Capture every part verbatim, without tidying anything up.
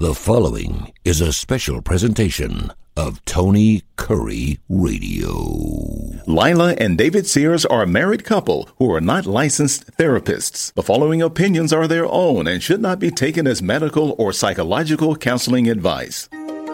The following is a special presentation of Tony Curry Radio. Lila and David Sears are a married couple who are not licensed therapists. The following opinions are their own and should not be taken as medical or psychological counseling advice.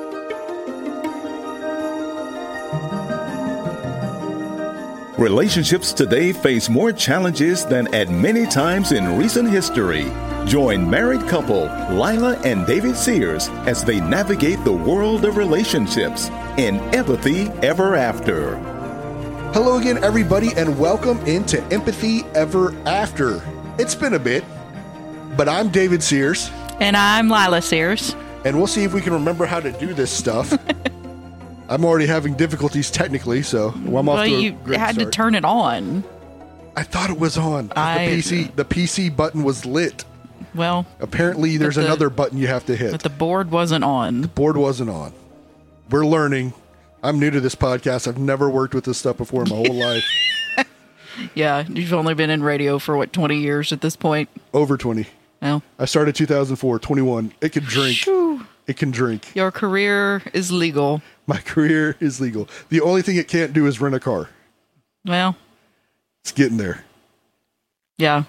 Relationships today face more challenges than at many times in recent history. Join married couple Lila and David Sears as they navigate the world of relationships in Empathy Ever After. Hello again, everybody, and welcome into Empathy Ever After. It's been a bit, but I'm David Sears. And I'm Lila Sears. And we'll see if we can remember how to do this stuff. I'm already having difficulties technically, so well, I'm off well, to a you great had start. to turn it on. I thought it was on. I, the P C, the P C button was lit. Well, apparently there's the, another button you have to hit. But the board wasn't on. The board wasn't on. We're learning. I'm new to this podcast. I've never worked with this stuff before in my whole life. Yeah, you've only been in radio for, what, twenty years at this point? Over twenty. Well, I started two thousand four, twenty-one. It can drink. Shoo. It can drink. Your career is legal. My career is legal. The only thing it can't do is rent a car. Well, it's getting there. Yeah.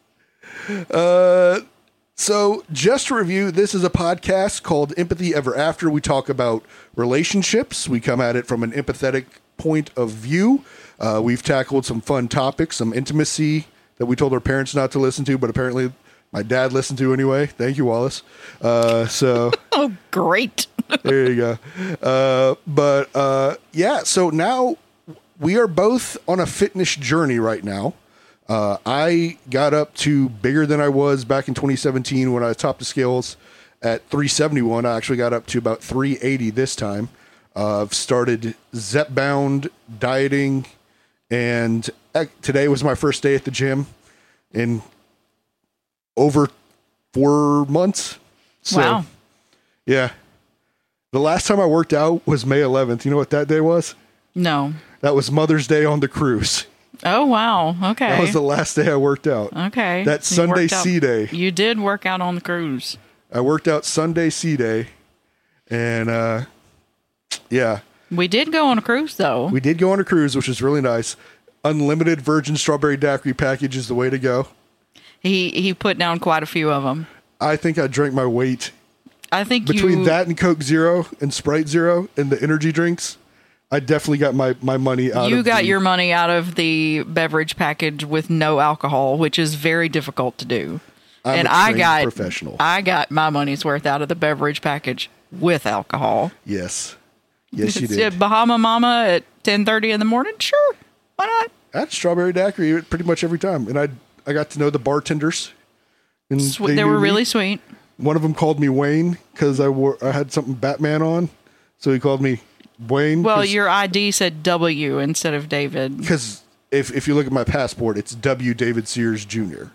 Uh, so just to review, this is a podcast called Empathy Ever After. We talk about relationships. We come at it from an empathetic point of view. Uh, we've tackled some fun topics, some intimacy that we told our parents not to listen to, but apparently my dad listened to anyway. Thank you, Wallace. Uh, so. Oh, great. There you go. Uh, but uh, yeah, so now we are both on a fitness journey right now. Uh, I got up to bigger than I was back in twenty seventeen when I topped the scales at three seventy-one. I actually got up to about three eighty this time. Uh, I've started Zepbound dieting, and today was my first day at the gym in over four months. So, wow. Yeah. The last time I worked out was May eleventh. You know what that day was? No. That was Mother's Day on the cruise. Oh, wow. Okay. That was the last day I worked out. Okay. That You Sunday worked out- C Day. You did work out on the cruise. I worked out Sunday C Day. And, uh, yeah. We did go on a cruise, though. We did go on a cruise, which was really nice. Unlimited virgin strawberry daiquiri package is the way to go. He he put down quite a few of them. I think I drank my weight. I think Between you, that and Coke Zero and Sprite Zero and the energy drinks, I definitely got my, my money out You of got the, your money out of the beverage package with no alcohol, which is very difficult to do. I'm and a I trained got professional. I got my money's worth out of the beverage package with alcohol. Yes. Yes, you It's did. a Bahama Mama at ten thirty in the morning? Sure. Why not? That's strawberry daiquiri pretty much every time. And I I got to know the bartenders. And Swe- they they knew were me. really sweet. One of them called me Wayne because I wore I had something Batman on. So he called me Wayne. Well, your I D said W instead of David. Because if, if you look at my passport, it's W. David Sears Junior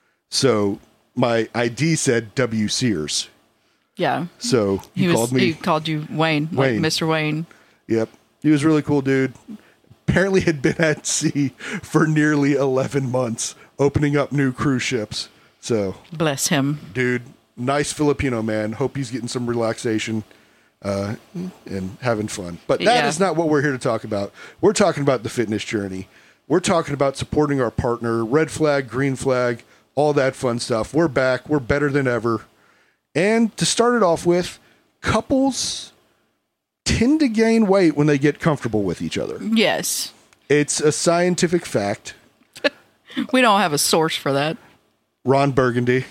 So my I D said W. Sears. Yeah. So he, He was called me. he called you Wayne, Wayne. like Mister Wayne. Yep. He was a really cool dude. Apparently had been at sea for nearly eleven months, opening up new cruise ships. So, Bless him. dude, nice Filipino man. Hope he's getting some relaxation uh, and having fun. But that Yeah. is not what we're here to talk about. We're talking about the fitness journey. We're talking about supporting our partner, red flag, green flag, all that fun stuff. We're back. We're better than ever. And to start it off with, couples tend to gain weight when they get comfortable with each other. Yes. It's a scientific fact. We don't have a source for that. Ron Burgundy.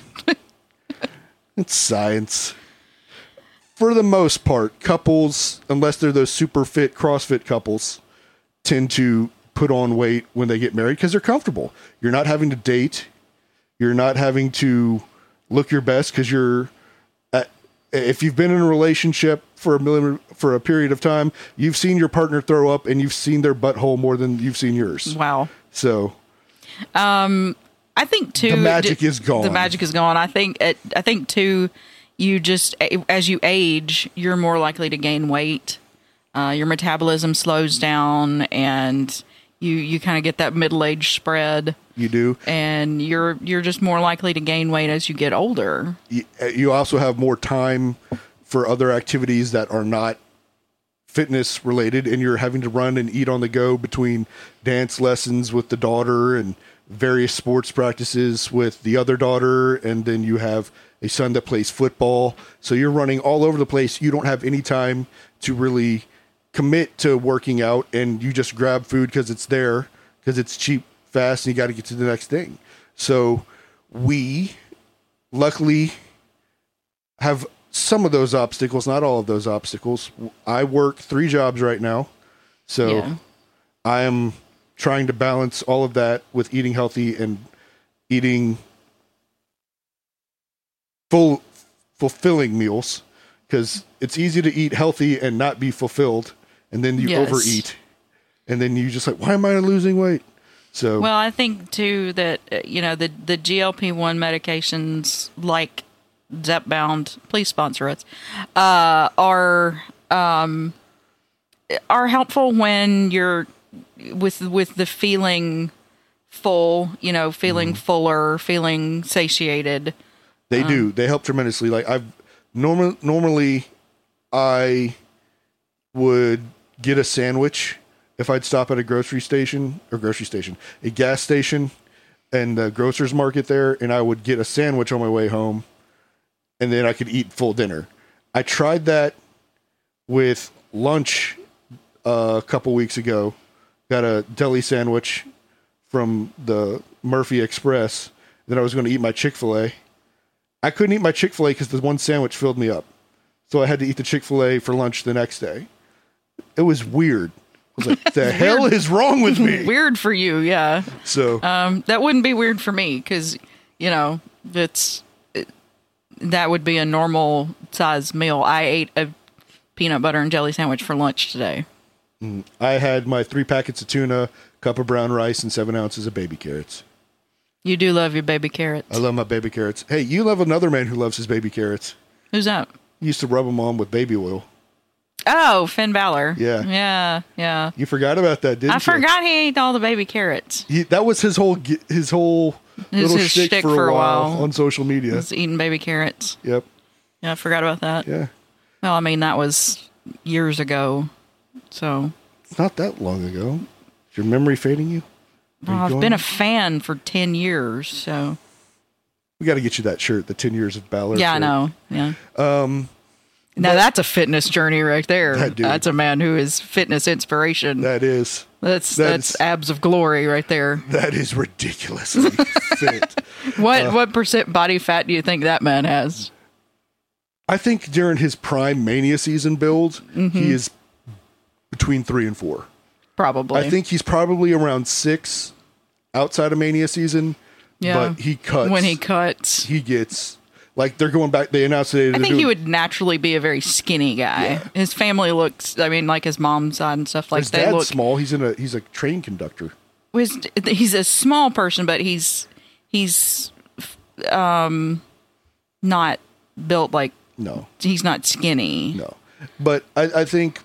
It's science. For the most part, couples, unless they're those super fit CrossFit couples, tend to put on weight when they get married because they're comfortable. You're not having to date. You're not having to look your best because you're at, if you've been in a relationship for a million, for a period of time, you've seen your partner throw up and you've seen their butthole more than you've seen yours. Wow. So Um, I think too. The magic d- is gone. The magic is gone. I think. It, I think too. You just as you age, you're more likely to gain weight. Uh, your metabolism slows down, and you you kind of get that middle age spread. You do. And you're you're just more likely to gain weight as you get older. You, you also have more time for other activities that are not fitness related, and you're having to run and eat on the go between dance lessons with the daughter and various sports practices with the other daughter, and then you have a son that plays football. So you're running all over the place. You don't have any time to really commit to working out, and you just grab food because it's there, because it's cheap, fast, and you got to get to the next thing. So we luckily have some of those obstacles, not all of those obstacles. I work three jobs right now. So Yeah. I am trying to balance all of that with eating healthy and eating full, fulfilling meals, because it's easy to eat healthy and not be fulfilled. And then you Yes. overeat, and then you just like, why am I losing weight? So, Well, I think too that uh, you know the the G L P one medications like Zepbound, please sponsor us, uh, are um, are helpful when you're with with the feeling full, you know, feeling fuller, feeling satiated. they do. They help tremendously. Like I've normal normally, I would get a sandwich if I'd stop at a grocery station or grocery station, a gas station, and the grocer's market there, and I would get a sandwich on my way home, and then I could eat full dinner. I tried that with lunch uh, a couple weeks ago. Got a deli sandwich from the Murphy Express. Then I was going to eat my Chick-fil-A. I couldn't eat my Chick-fil-A because the one sandwich filled me up. So I had to eat the Chick-fil-A for lunch the next day. It was weird. I was like, the hell is wrong with me? Weird for you, yeah. So Um, that wouldn't be weird for me because, you know, it's it, that would be a normal size meal. I ate a peanut butter and jelly sandwich for lunch today. I had my three packets of tuna, cup of brown rice, and seven ounces of baby carrots. You do love your baby carrots. I love my baby carrots. Hey, you love another man who loves his baby carrots. Who's that? He used to rub them on with baby oil. Oh, Finn Balor. Yeah. Yeah, yeah. You forgot about that, didn't I you? forgot he ate all the baby carrots. He, that was his whole gi- his whole His- little his shtick shtick for, for a a while, while. on social media. Just eating baby carrots. Yep. Yeah, I forgot about that. Yeah. Well, I mean, that was years ago. So, It's not that long ago. Is your memory fading you? Are well, you I've going? been a fan for ten years. So, We got to get you that shirt, the ten years of Balor. yeah, I shirt. know. Yeah. Um, Now, that's a fitness journey right there. That dude. That's a man who is fitness inspiration. that is that's that that's is- abs of glory right there. that is ridiculously fit. What Uh, what percent body fat do you think that man has? I think during his prime Mania season build, Mm-hmm. he is between three and four. Probably. I think he's probably around six outside of Mania season. Yeah. But he cuts when he cuts. He gets like they're going back. They announced today. I they're think he doing- would naturally be a very skinny guy. Yeah. His family looks. I mean, like his mom's side and stuff like His they dad's look. small. He's in a. He's a train conductor. His, he's a small person, but he's he's um not built like No, he's not skinny. no. But I, I think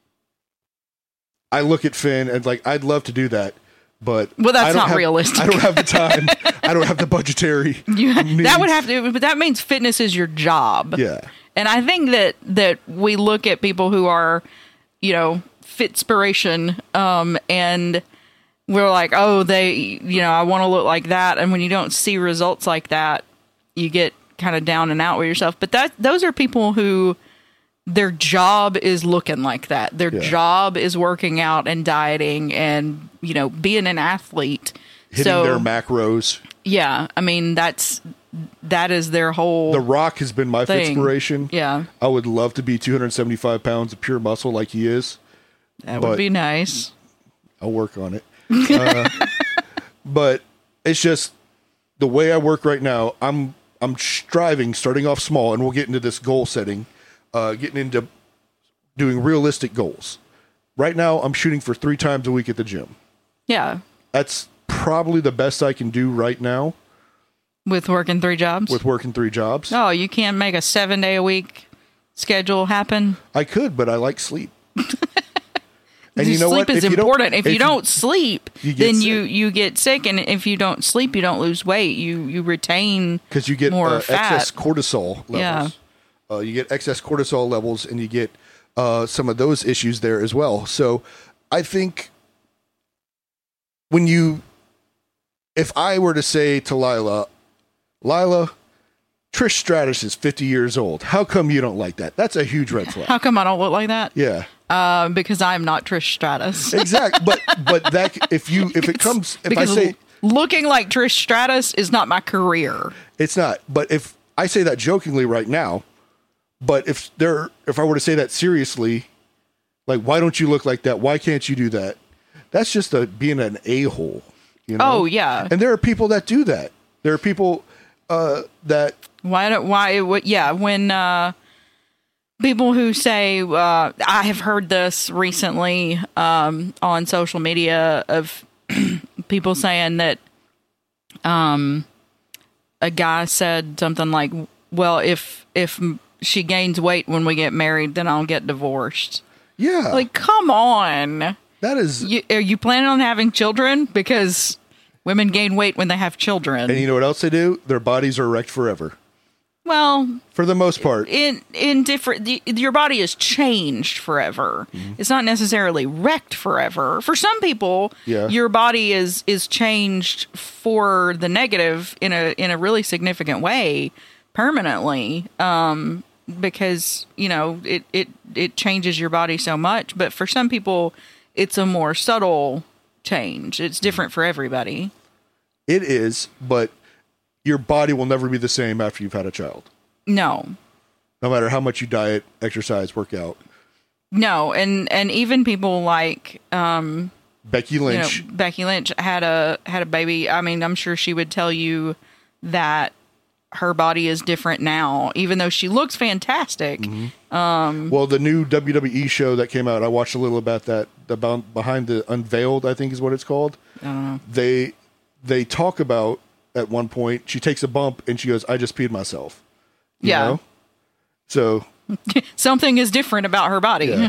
I look at Finn and like I'd love to do that, but Well, that's I don't not have- realistic. I don't have the time. I don't have the budgetary. You, that needs. would have to, but that means fitness is your job. Yeah. And I think that that we look at people who are, you know, fitspiration, um, and we're like, oh, they, you know, I want to look like that. And when you don't see results like that, you get kind of down and out with yourself. But that those are people who their job is looking like that. Their Yeah. job is working out and dieting and, you know, being an athlete. Hitting so, their macros. yeah, I mean, that's that is their whole The Rock has been my thing. inspiration. Yeah, I would love to be two hundred seventy-five pounds of pure muscle like he is. that But- would be nice. I'll work on it. Uh, but it's just the way I work right now. I'm I'm striving, starting off small, and we'll get into this goal setting, uh, getting into doing realistic goals. Right now, I'm shooting for three times a week at the gym. Yeah, That's probably the best I can do right now with working three jobs. with working three jobs. Oh, you can't make a seven day a week schedule happen. I could, but I like sleep. And you know sleep what? is If you don't- important. If, if you don't sleep, you get then sick. you you get sick, and if you don't sleep, you don't lose weight. You you retain because you get more uh, fat. excess cortisol levels. Yeah. Uh, you get excess cortisol levels, and you get uh, some of those issues there as well. So I think when you, if I were to say to Lila, Lila, Trish Stratus is fifty years old. How come you don't like that? That's a huge red flag. How come I don't look like that? Yeah. Uh, because I'm not Trish Stratus. Exactly. But but that if you if it comes if I because say looking like Trish Stratus is not my career. it's not. But if I say that jokingly right now, but if there if I were to say that seriously, like, why don't you look like that? Why can't you do that? That's just a being an a-hole. You know? Oh yeah. And there are people that do that. There are people uh, that Why don't why what yeah, when uh people who say uh I have heard this recently um on social media of people saying that um a guy said something like, well, if if she gains weight when we get married, then I'll get divorced. yeah, Like, come on. that is. You, are you planning on having children? Because women gain weight when they have children. And you know what else they do? Their bodies are wrecked forever. Well, For the most part. in in different, the, your body is changed forever. Mm-hmm. It's not necessarily wrecked forever. For some people, Yeah. your body is is changed for the negative in a in a really significant way permanently. Um, because you know it it it changes your body so much. But for some people, it's a more subtle change. It's different for everybody. It is, but your body will never be the same after you've had a child. No, No matter how much you diet, exercise, work out. no, and and even people like um, Becky Lynch. you know, Becky Lynch had a had a baby. I mean, I'm sure she would tell you that her body is different now, even though she looks fantastic. Mm-hmm. Well, the new W W E show that came out, I watched a little about that. About Behind the Unveiled, I think is what it's called. I don't know. They they talk about at one point she takes a bump and she goes, "I just peed myself." You Yeah. know? So Something is different about her body. yeah.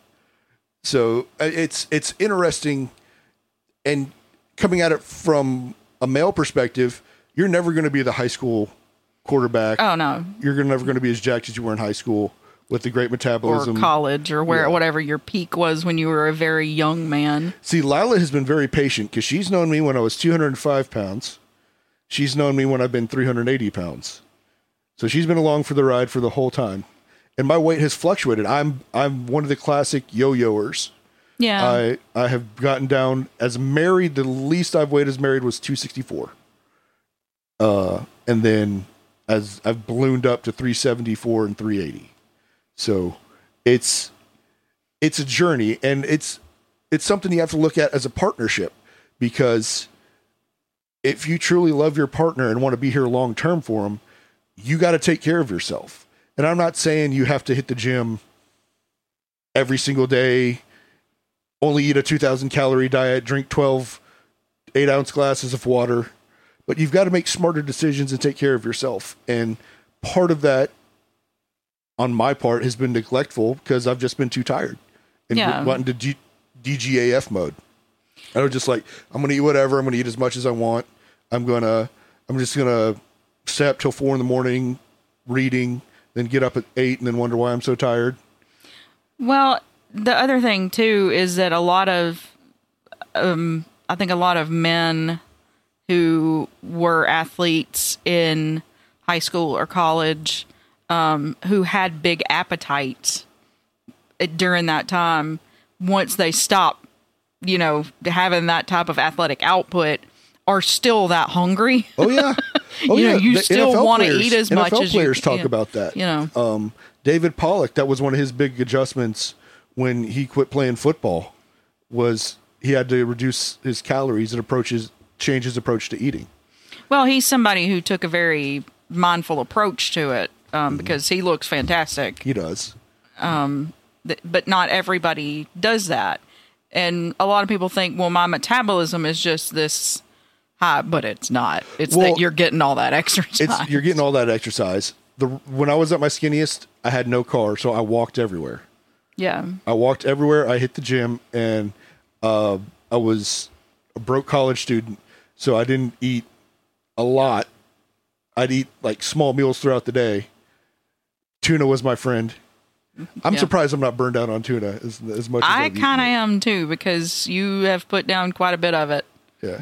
So uh, it's it's interesting, and coming at it from a male perspective, you're never going to be the high school quarterback. Oh no, You're gonna- never going to be as jacked as you were in high school with the great or metabolism. college, or where Yeah. whatever your peak was when you were a very young man. See, Lila has been very patient because she's known me when I was two hundred five pounds. She's known me when I've been three hundred eighty pounds. So she's been along for the ride for the whole time. And my weight has fluctuated. I'm I'm one of the classic yo-yoers. Yeah, I I have gotten down as married. The least I've weighed as married was two sixty-four. Uh, and then as I've ballooned up to three seventy-four and three eighty. So it's it's a journey, and it's it's something you have to look at as a partnership, because if you truly love your partner and want to be here long term for them, you got to take care of yourself. And I'm not saying you have to hit the gym every single day, only eat a two thousand calorie diet, drink twelve eight ounce glasses of water, but you've got to make smarter decisions and take care of yourself. And part of that on my part has been neglectful because I've just been too tired and Yeah. went into G- D G A F mode. I was just like, I'm going to eat whatever. I'm going to eat as much as I want. I'm going to, I'm just going to stay up till four in the morning reading, then get up at eight and then wonder why I'm so tired. Well, the other thing too is that a lot of, um, I think a lot of men who were athletes in high school or college, um, who had big appetites during that time, once they stop, you know, having that type of athletic output, are still that hungry. Oh yeah, oh You know, yeah. you The still N F L wanna players- eat as N F L much as you players can, talk yeah. about that. You know. um, David Pollock, that was one of his big adjustments when he quit playing football. Was he had to reduce his calories and approaches change his approach to eating. Well, he's somebody who took a very mindful approach to it, um, because he looks fantastic. He does. Th- but not everybody does that. And a lot of people think, well, my metabolism is just this high, but it's not. It's Well, that you're getting all that exercise. It's you're getting all that exercise. The when I was at my skinniest, I had no car, so I walked everywhere. yeah. I walked everywhere. I hit the gym, and uh, I was a broke college student, so I didn't eat a lot. I'd eat like small meals throughout the day tuna was my friend. I'm Yeah. surprised I'm not burned out on tuna as, as much as I I've eaten kind of it. am too, because you have put down quite a bit of it. Yeah.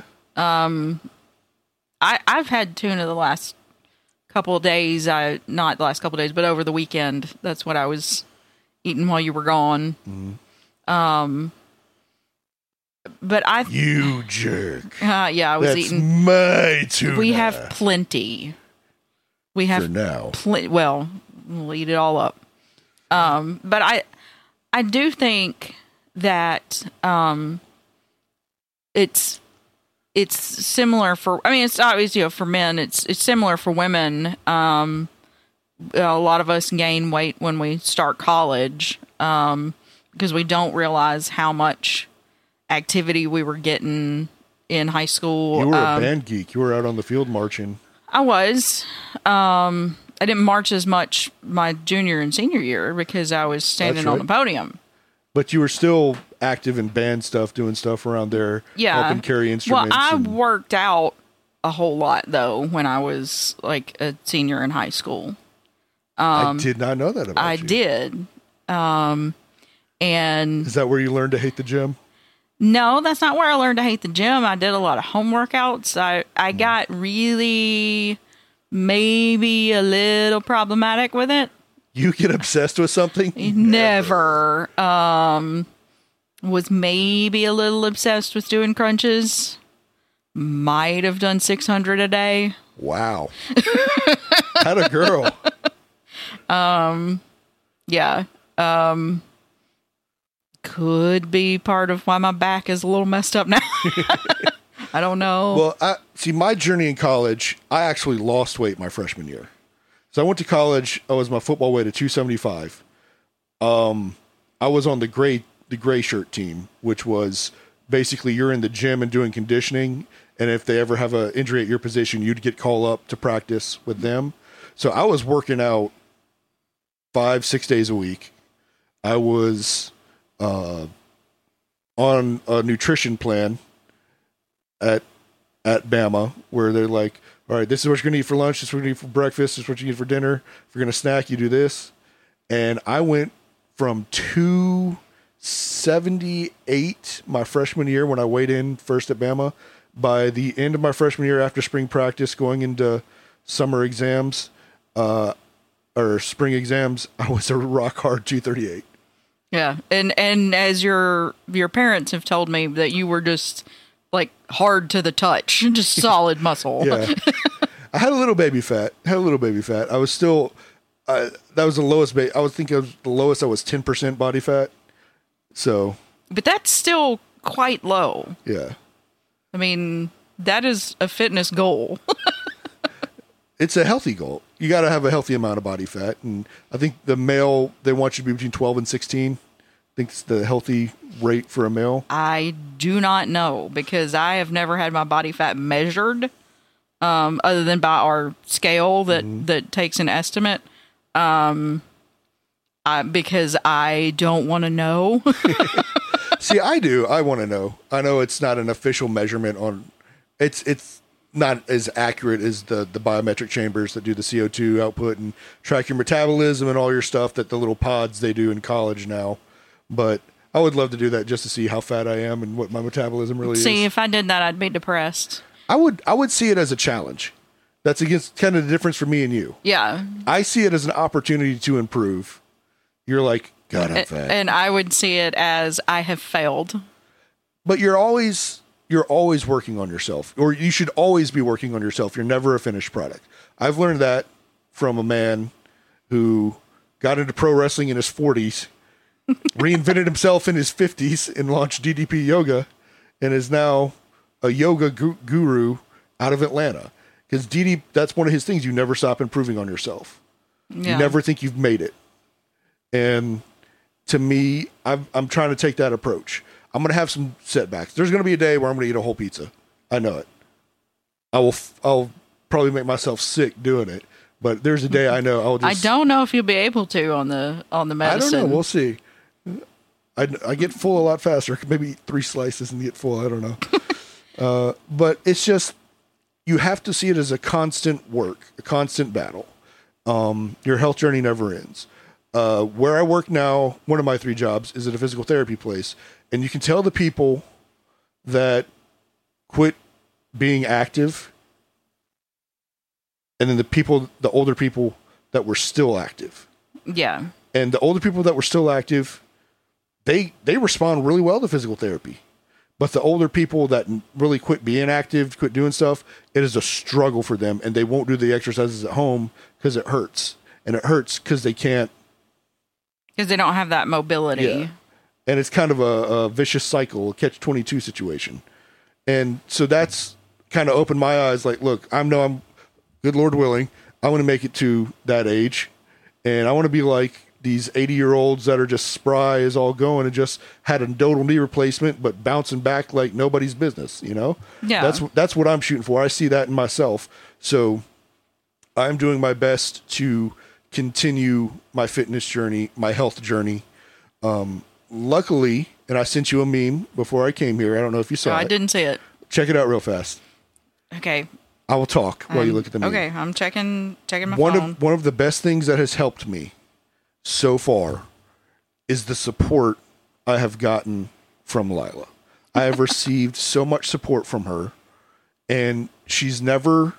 I, I've had tuna the last couple of days. I not the last couple of days, but over the weekend. That's what I was eating while you were gone. Mm-hmm. Um, but I, You jerk. uh, yeah, I was That's eating. my tuna. We have plenty. We for have now. pl- well, we'll eat it all up. Um, but I, I do think that um, it's it's similar for. I mean, it's obviously, you know, for men. It's it's similar for women. Um, a lot of us gain weight when we start college um, because we don't realize how much activity we were getting in high school. You were Um, a band geek. You were out on the field marching. I was. Um, I didn't march as much my junior and senior year because I was standing That's on right. the podium. But you were still active in band stuff, doing stuff around there, Yeah. helping carry Well, instruments. I and- worked out a whole lot though when I was like a senior in high school. I did not know that about um, I you. did. Um, and Is that where you learned to hate the gym? no, that's not where I learned to hate the gym. I did a lot of home workouts. I, I Hmm. got really maybe a little problematic with it. You get obsessed with something? Never. Um, was maybe a little obsessed with doing crunches. Might have done six hundred a day. Wow. Had a girl. Yeah. Um, could be part of why my back is a little messed up now. I don't know. Well, I see my journey in college, I actually lost weight my freshman year. So I went to college, I was my football weight at two seventy-five. Um, I was on the gray the gray shirt team, which was basically you're in the gym and doing conditioning, and if they ever have an injury at your position, you'd get called up to practice with them. So I was working out five, six days a week. I was uh, on a nutrition plan at at Bama, where they're like, all right, this is what you're going to eat for lunch, this is what you need for breakfast, this is what you need for dinner. If you're going to snack, you do this. And I went from two seventy-eight my freshman year when I weighed in first at Bama. By the end of my freshman year, after spring practice, going into summer exams, uh, or spring exams, I was a rock hard two thirty-eight. yeah. And, and as your, your parents have told me that you were just like hard to the touch, just solid muscle. Yeah. I had a little baby fat. Had a little baby fat. I was still, uh, that was the lowest. Ba- I was thinking of the lowest. I was ten percent body fat. So, But that's still quite low. yeah. I mean, that is a fitness goal. It's a healthy goal. You got to have a healthy amount of body fat. And I think the male, they want you to be between twelve and sixteen. I think it's the healthy rate for a male. I do not know because I have never had my body fat measured, um, other than by our scale that, Mm-hmm. that takes an estimate. Um, I, because I don't want to know. See, I do. I want to know. I know it's not an official measurement on. It's it's not as accurate as the the biometric chambers that do the C O two output and track your metabolism and all your stuff that the little pods they do in college now. But I would love to do that just to see how fat I am and what my metabolism really See, is. if I did that, I'd be depressed. I would I would see it as a challenge. That's against kind of the difference for me and you. Yeah. I see it as an opportunity to improve. You're like, God, I'm A- fat. And I would see it as I have failed. But you're always you're always working on yourself, or you should always be working on yourself. You're never a finished product. I've learned that from a man who got into pro wrestling in his forties, reinvented himself in his fifties, and launched D D P Yoga, and is now a yoga gu- guru out of Atlanta. Because D D, that's one of his things. You never stop improving on yourself. Yeah. You never think you've made it. And to me, I'm, I'm trying to take that approach. I'm going to have some setbacks. There's going to be a day where I'm going to eat a whole pizza. I know it. I will, f- I'll probably make myself sick doing it. But there's a day I know I'll just. I don't know if you'll be able to on the on the I medicine. don't know. We'll see. I, I get full a lot faster. Maybe eat three slices and get full. I don't know. uh, but it's just, you have to see it as a constant work, a constant battle. Um, your health journey never ends. Uh, where I work now, one of my three jobs is at a physical therapy place, and you can tell the people that quit being active, and then the people, the older people that were still active. Yeah. And the older people that were still active, they they respond really well to physical therapy. But the older people that really quit being active, quit doing stuff, it is a struggle for them, and they won't do the exercises at home because it hurts. And it hurts because they can't. Because they don't have that mobility. Yeah. And it's kind of a, a vicious cycle, a catch twenty-two situation. And so that's kind of opened my eyes. Like, look, I know I'm, good Lord willing, I want to make it to that age. And I want to be like these eighty-year-olds that are just spry as all going and just had a total knee replacement, but bouncing back like nobody's business, you know? Yeah. That's, that's what I'm shooting for. I see that in myself. So I'm doing my best to continue my fitness journey, my health journey. Um, luckily, and I sent you a meme before I came here. I don't know if you saw No, it. I didn't see it. Check it out real fast. Okay. I will talk while Um, you look at the meme. Okay, I'm checking checking my One phone. of one of the best things that has helped me so far is the support I have gotten from Lila. I have received so much support from her, and she's never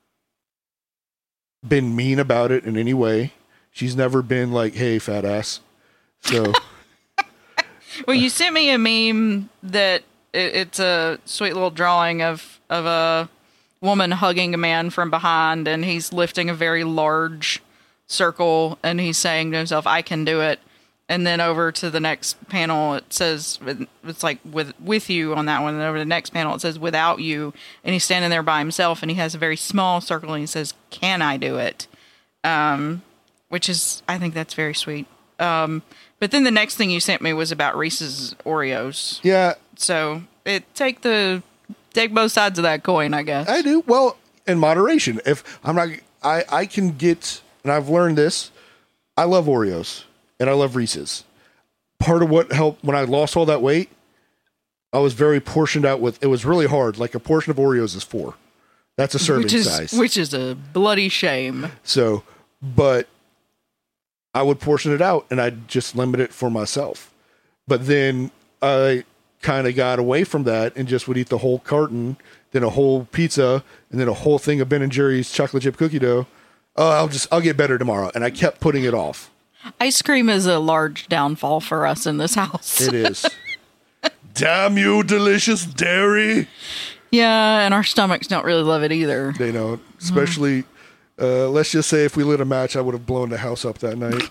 been mean about it in any way. She's never been like, "Hey, fat ass." So, Well, you sent me a meme that it, it's a sweet little drawing of of a woman hugging a man from behind, and he's lifting a very large circle, and he's saying to himself, "I can do it." And then over to the next panel, it says, it's like with with you on that one. And over the next panel, it says without you. And he's standing there by himself, and he has a very small circle, and he says, "Can I do it?" Um, which is, I think that's very sweet. Um, but then the next thing you sent me was about Reese's Oreos. yeah, So it take the take both sides of that coin, I guess. I do. Well, in moderation. If I'm not, I, I can get, and I've learned this, I love Oreos and I love Reese's. Part of what helped when I lost all that weight, I was very portioned out with, it was really hard. Like a portion of Oreos is four. That's a serving which is size. which is a bloody shame. So, but I would portion it out and I'd just limit it for myself. But then I kind of got away from that and just would eat the whole carton, then a whole pizza, and then a whole thing of Ben and Jerry's chocolate chip cookie dough. Oh, I'll just, I'll get better tomorrow. And I kept putting it off. Ice cream is a large downfall for us in this house. It is. Damn you, delicious dairy. Yeah, and our stomachs don't really love it either. They don't. Especially, uh, let's just say if we lit a match, I would have blown the house up that night.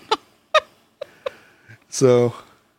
So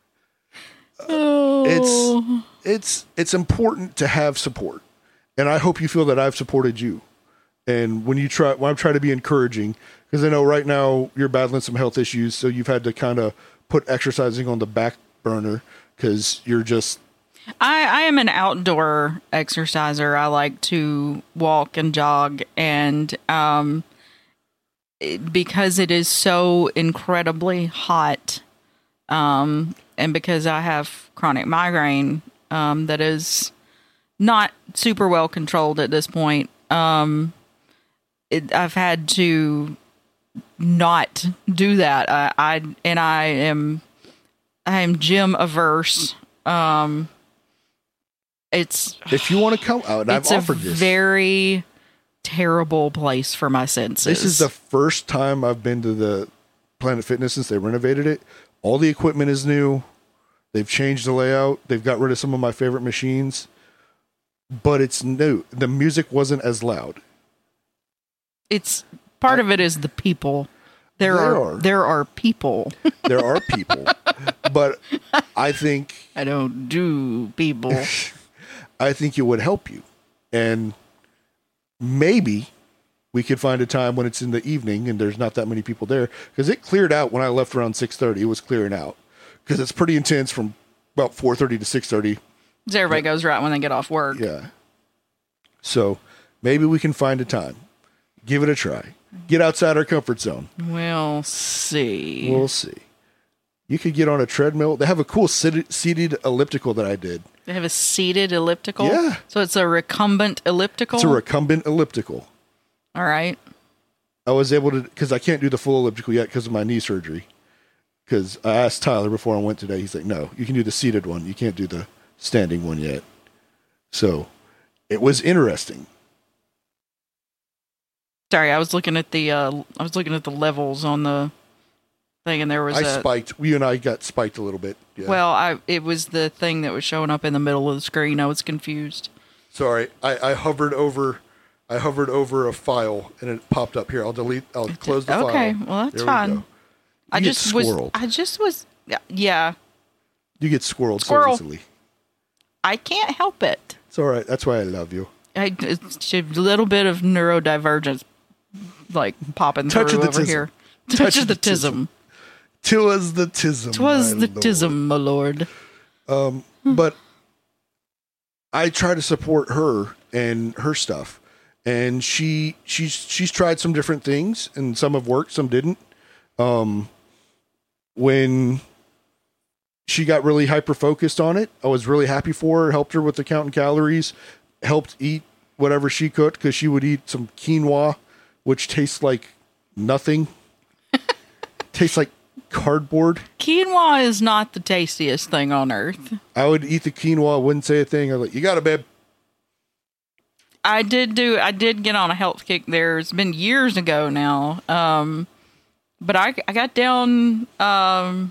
Oh. it's it's it's important to have support, and I hope you feel that I've supported you. And when you try, when I'm trying to be encouraging, because I know right now you're battling some health issues, so you've had to kind of put exercising on the back burner because you're just. I, I am an outdoor exerciser. I like to walk and jog, and um, it, because it is so incredibly hot, um, and because I have chronic migraine um, that is not super well controlled at this point, um, it, I've had to not do that. I, I and I am I am gym averse. Um, It's If you want to come out, and I've it's a offered this. very terrible place for my senses. This is the first time I've been to the Planet Fitness since they renovated it. All the equipment is new. They've changed the layout. They've got rid of some of my favorite machines. But it's new. The music wasn't as loud. It's part of it is the people. There, There are, are. there are people. There are people. But I think I don't do people. I think it would help you. And maybe we could find a time when it's in the evening and there's not that many people there. Because it cleared out when I left around six thirty. It was clearing out. Because it's pretty intense from about four thirty to six thirty. So everybody goes right when they get off work. Yeah. So maybe we can find a time. Give it a try. Get outside our comfort zone. We'll see. We'll see. You could get on a treadmill. They have a cool seated, seated elliptical that I did. They have a seated elliptical? Yeah. So it's a recumbent elliptical? It's a recumbent elliptical. All right. I was able to, because I can't do the full elliptical yet because of my knee surgery. Because I asked Tyler before I went today. He's like, no, you can do the seated one. You can't do the standing one yet. So it was interesting. Sorry, I was looking at the uh, I was looking at the levels on the thing, and there was I a, spiked. You and I got spiked a little bit. Yeah. Well, I it was the thing that was showing up in the middle of the screen. I was confused. Sorry, I, I hovered over, I hovered over a file and it popped up here. I'll delete. I'll close the okay, file. Okay, well that's There we fine. go. I You just get was. squirreled. I just was. Yeah. You get squirreled Squirrel. so easily. I can't help it. It's all right. That's why I love you. I, it's a little bit of neurodivergence, like popping Touch through of the over tism. here. Touch Touch of of the the tism. tism. Twas the tism. Twas my the lord. tism, my lord. Um, but I try to support her and her stuff, and she she's she's tried some different things, and some have worked, some didn't. Um, when she got really hyper focused on it, I was really happy for her. Helped her with the counting calories, helped eat whatever she cooked because she would eat some quinoa, which tastes like nothing. Tastes like cardboard. Quinoa is not the tastiest thing on earth. I would eat the quinoa, wouldn't say a thing. I was like, you got it, babe. I did do. I did get on a health kick there. It's been years ago now. Um, but I I got down um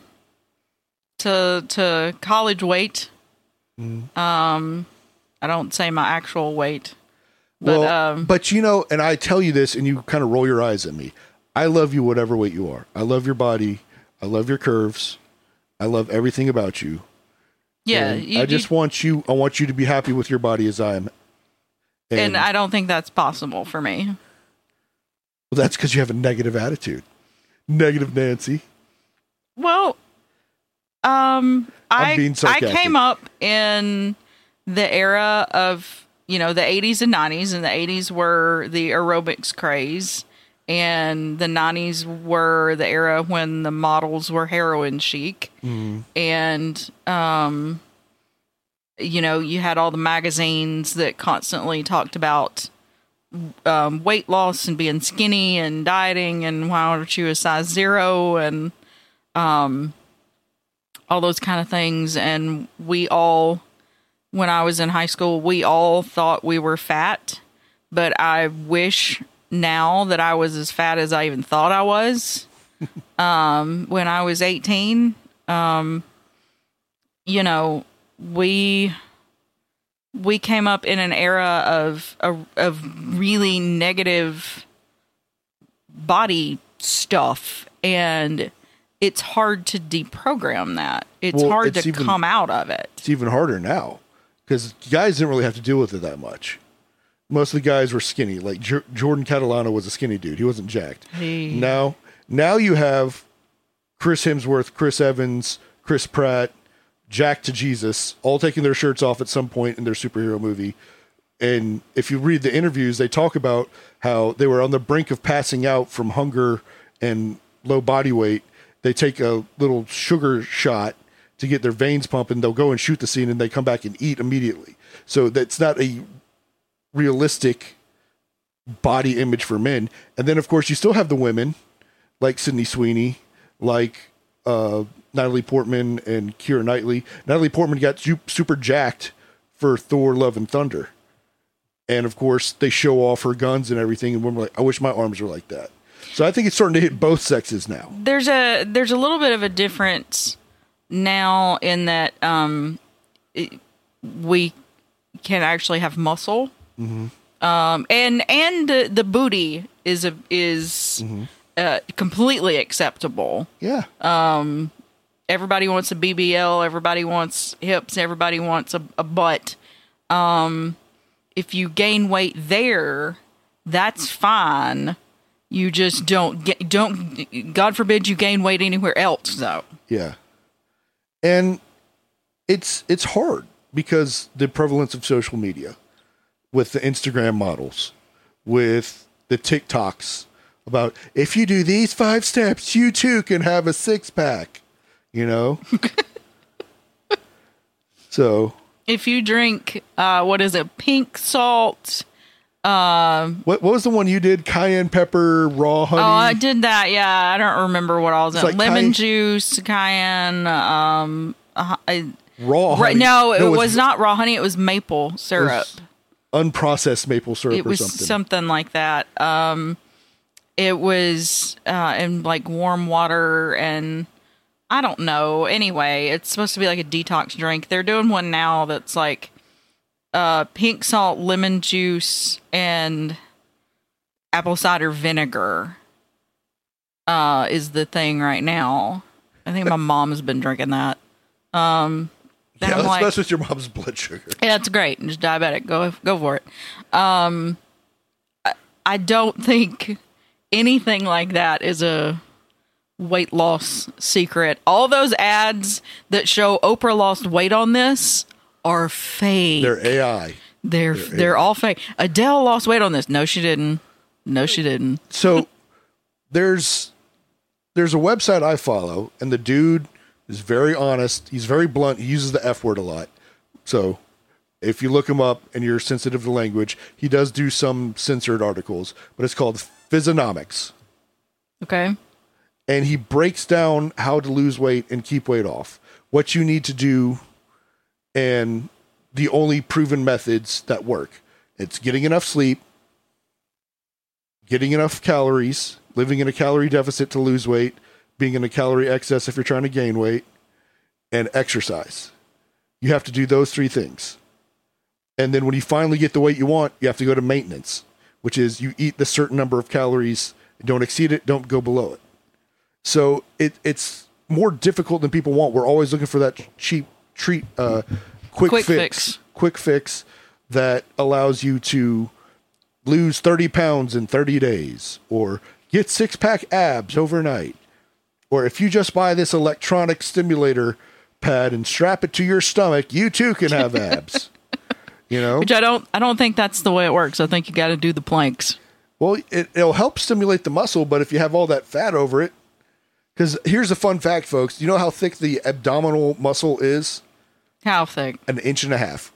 to to college weight. Mm. Um, I don't say my actual weight. But, well, um, but you know, and I tell you this, and you kind of roll your eyes at me. I love you, whatever weight you are. I love your body. I love your curves. I love everything about you. Yeah, And you, I just you, want you. I want you to be happy with your body as I am. and, And, I don't think that's possible for me. well, that's because you have a negative attitude. Negative Nancy. Well, um, I'm I being I sarcastic. came up in the era of, you know, the eighties and nineties, and the eighties were the aerobics craze, and the nineties were the era when the models were heroin chic, Mm. and um, you know, you had all the magazines that constantly talked about um, weight loss and being skinny and dieting and why aren't you a size zero and um, all those kind of things. And we all, when I was in high school, we all thought we were fat, but I wish now that I was as fat as I even thought I was. um, when I was eighteen, um, you know, we we came up in an era of of, of really negative body stuff, and it's hard to deprogram that. It's Well, hard it's to even- come out of it. It's even harder now because guys didn't really have to deal with it that much. Most of the guys were skinny. Like J- Jordan Catalano was a skinny dude. He wasn't jacked. Hey. Now, now you have Chris Hemsworth, Chris Evans, Chris Pratt, Jack to Jesus, all taking their shirts off at some point in their superhero movie. And if you read the interviews, they talk about how they were on the brink of passing out from hunger and low body weight. They take a little sugar shot to get their veins pumping. They'll go and shoot the scene and they come back and eat immediately. So that's not a realistic body image for men. And then, of course, you still have the women like Sydney Sweeney, like uh, Natalie Portman and Keira Knightley. Natalie Portman got ju- super jacked for Thor: Love and Thunder. And, of course, they show off her guns and everything. And women are like, I wish my arms were like that. So I think it's starting to hit both sexes now. There's a there's a little bit of a difference now in that um, it, we can actually have muscle, mm-hmm. um, and and the, the booty is a is mm-hmm. uh, completely acceptable. Yeah. Um, everybody wants a B B L. Everybody wants hips. Everybody wants a, a butt. Um, if you gain weight there, that's fine. You just don't get, don't, God forbid you gain weight anywhere else, though. Yeah. And it's it's hard because the prevalence of social media with the Instagram models, with the TikToks about if you do these five steps, you too can have a six pack, you know? So if you drink, uh, what is it, pink salt, Um, what what was the one you did? Cayenne pepper, raw honey. Oh, I did that. Yeah, I don't remember what all was in. Like Lemon cayenne, juice, cayenne. Um, uh, I, raw honey. Right, no, it, no, was, it was not raw honey. It was maple syrup. It was unprocessed maple syrup It or was something. something like that. Um, it was uh, in like warm water and I don't know. Anyway, it's supposed to be like a detox drink. They're doing one now that's like uh, pink salt, lemon juice, and apple cider vinegar uh, is the thing right now. I think my mom's been drinking that. Um, yeah, I'm let's like, mess with your mom's blood sugar. yeah, it's great. Just diabetic. Go go for it. Um, I, I don't think anything like that is a weight loss secret. All those ads that show Oprah lost weight on this are fake. They're A I. They're They're they're A I. all fake. Adele lost weight on this. No, she didn't. No, she didn't. So there's there's a website I follow, and the dude is very honest. He's very blunt. He uses the F word a lot. So if you look him up and you're sensitive to language, he does do some censored articles, but it's called Physionomics. Okay. And he breaks down how to lose weight and keep weight off, what you need to do, and the only proven methods that work. It's getting enough sleep, getting enough calories, living in a calorie deficit to lose weight, being in a calorie excess if you're trying to gain weight, and exercise. You have to do those three things. And then when you finally get the weight you want, you have to go to maintenance, which is you eat the certain number of calories, don't exceed it, don't go below it. So it it's more difficult than people want. We're always looking for that cheap treat, uh, quick, Quick fix, fix. quick fix that allows you to lose thirty pounds in thirty days, or get six pack abs overnight. Or if you just buy this electronic stimulator pad and strap it to your stomach, you too can have abs. You know, Which I don't. I don't think that's the way it works. I think you got to do the planks. well, it, it'll help stimulate the muscle, but if you have all that fat over it, because here's a fun fact, folks. You know how thick the abdominal muscle is? How thick? An inch and a half.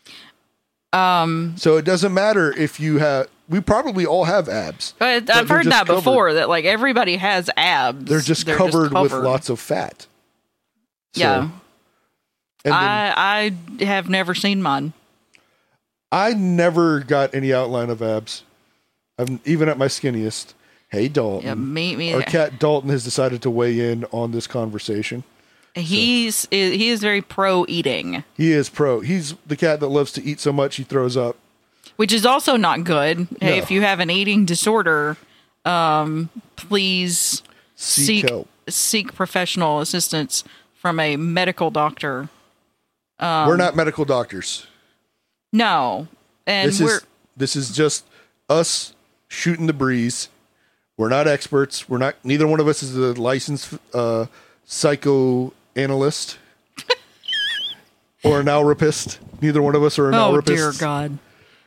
Um. So it doesn't matter if you have. We probably all have abs. But but I've they're heard just that covered. before. That like everybody has abs. They're just, covered, with lots of fat. So, Yeah. and then I I have never seen mine. I never got any outline of abs. I'm even at my skinniest. Hey, Dalton. Yeah, me me. Our cat Dalton has decided to weigh in on this conversation. He's he is very pro eating, He is pro. He's the cat that loves to eat so much he throws up. which is also not good. Hey, No. if you have an eating disorder, um, please Seek seek help. seek professional assistance from a medical doctor. Um, We're not medical doctors. No, and This we're is this is just us shooting the breeze. We're not experts. We're not. Neither one of us is a licensed uh, psychoanalyst or an alrapist. Neither one of us are an oh alrapist. dear God,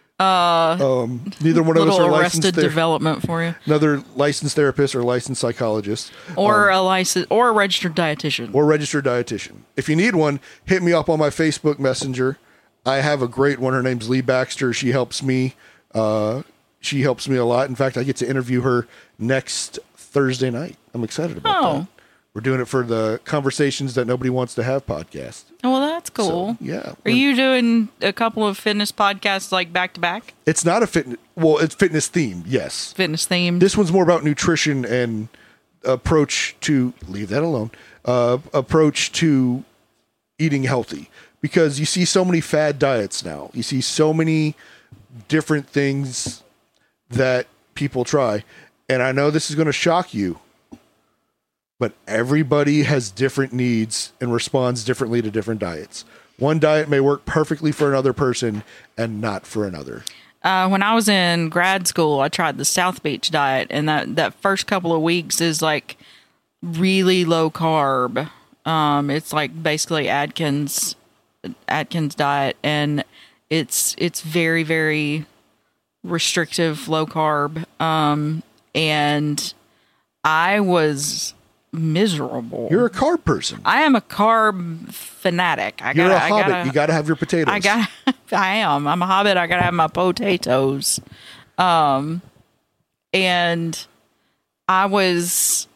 Um, neither one of us little are arrested licensed. Ther- development for you, another licensed therapist or licensed psychologist or a license or a registered dietitian. or registered dietitian. If you need one, hit me up on my Facebook Messenger. I have a great one. Her name's Lee Baxter. She helps me. Uh, she helps me a lot. In fact, I get to interview her next Thursday night. I'm excited about Oh. that. We're doing it for the Conversations That Nobody Wants to Have podcast. Oh, well, that's cool. So, yeah. Are you doing a couple of fitness podcasts like back to back, It's not a fitness. Well, it's fitness themed. Yes. fitness themed? This one's more about nutrition and approach to leave that alone. Uh, approach to eating healthy, because you see so many fad diets now. You see so many different things that people try, and I know this is going to shock you, but everybody has different needs and responds differently to different diets. One diet may work perfectly for another person and not for another. Uh, when I was in grad school, I tried the South Beach diet, and that, that first couple of weeks is like really low carb. Um, it's like basically Atkins Atkins diet, and it's it's very very restrictive, low carb. Um, and I was miserable. You're a carb person. I am a carb fanatic. I You're gotta, a hobbit. I gotta, you got to have your potatoes. I got I am. I'm a hobbit. I gotta have my potatoes. Um, and I was,